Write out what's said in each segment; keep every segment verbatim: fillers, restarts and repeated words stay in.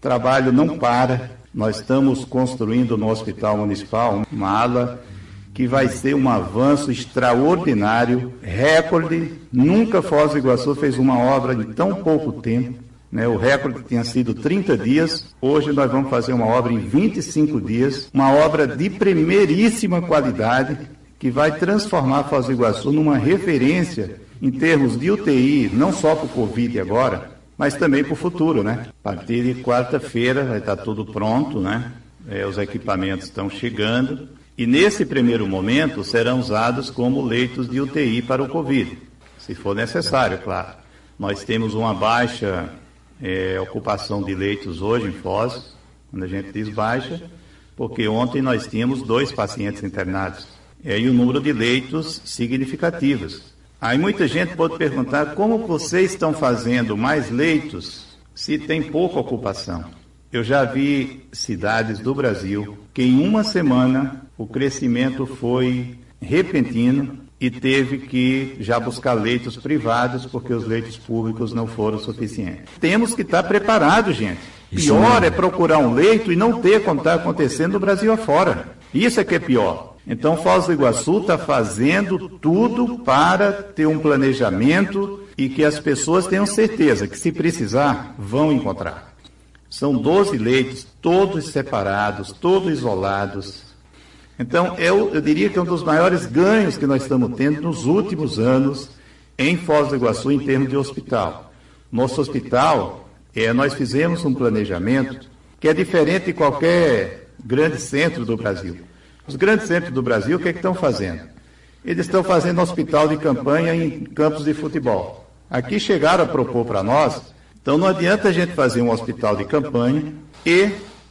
trabalho não para. Nós estamos construindo no Hospital Municipal uma ala que vai ser um avanço extraordinário, recorde. Nunca Foz do Iguaçu fez uma obra em tão pouco tempo, né? O recorde tinha sido trinta dias, hoje nós vamos fazer uma obra em vinte e cinco dias, uma obra de primeiríssima qualidade, que vai transformar Foz do Iguaçu numa referência em termos de U T I, não só para o Covid agora, mas também para o futuro, né? A partir de quarta-feira vai estar tudo pronto, né? É, os equipamentos estão chegando e nesse primeiro momento serão usados como leitos de U T I para o Covid, se for necessário, claro. Nós temos uma baixa é, ocupação de leitos hoje em Foz, quando a gente diz baixa, porque ontem nós tínhamos dois pacientes internados, é, e o número de leitos significativos. Aí muita gente pode perguntar como vocês estão fazendo mais leitos se tem pouca ocupação. Eu já vi cidades do Brasil que em uma semana o crescimento foi repentino e teve que já buscar leitos privados porque os leitos públicos não foram suficientes. Temos que estar preparados, gente. Pior é procurar um leito e não ter como está acontecendo no Brasil afora. Isso é que é pior. Então, Foz do Iguaçu está fazendo tudo para ter um planejamento e que as pessoas tenham certeza que, se precisar, vão encontrar. São doze leitos, todos separados, todos isolados. Então, eu, eu diria que é um dos maiores ganhos que nós estamos tendo nos últimos anos em Foz do Iguaçu em termos de hospital. Nosso hospital, é, nós fizemos um planejamento que é diferente de qualquer grande centro do Brasil. Os grandes centros do Brasil, o que é que estão fazendo? Eles estão fazendo hospital de campanha em campos de futebol. Aqui chegaram a propor para nós, então não adianta a gente fazer um hospital de campanha e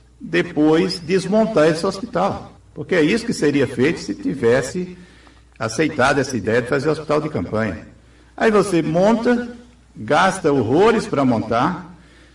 depois desmontar esse hospital. Porque é isso que seria feito se tivesse aceitado essa ideia de fazer hospital de campanha. Aí você monta, gasta horrores para montar,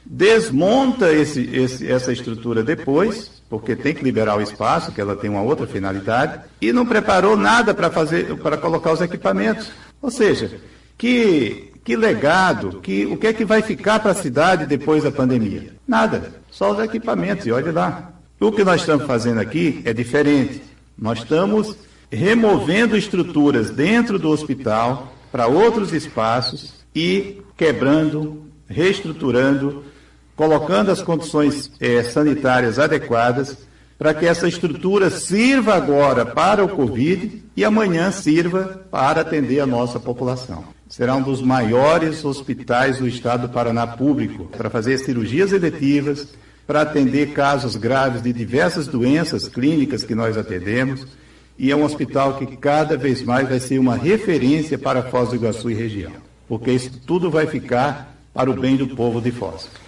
desmonta esse, esse, essa estrutura depois, porque tem que liberar o espaço, que ela tem uma outra finalidade, e não preparou nada para fazer, para colocar os equipamentos. Ou seja, que, que legado, que, o que é que vai ficar para a cidade depois da pandemia? Nada, só os equipamentos, e olhe lá. O que nós estamos fazendo aqui é diferente. Nós estamos removendo estruturas dentro do hospital para outros espaços e quebrando, reestruturando, colocando as condições eh, sanitárias adequadas para que essa estrutura sirva agora para o Covid e amanhã sirva para atender a nossa população. Será um dos maiores hospitais do estado do Paraná público para fazer cirurgias eletivas, para atender casos graves de diversas doenças clínicas que nós atendemos, e é um hospital que cada vez mais vai ser uma referência para Foz do Iguaçu e região, porque isso tudo vai ficar para o bem do povo de Foz.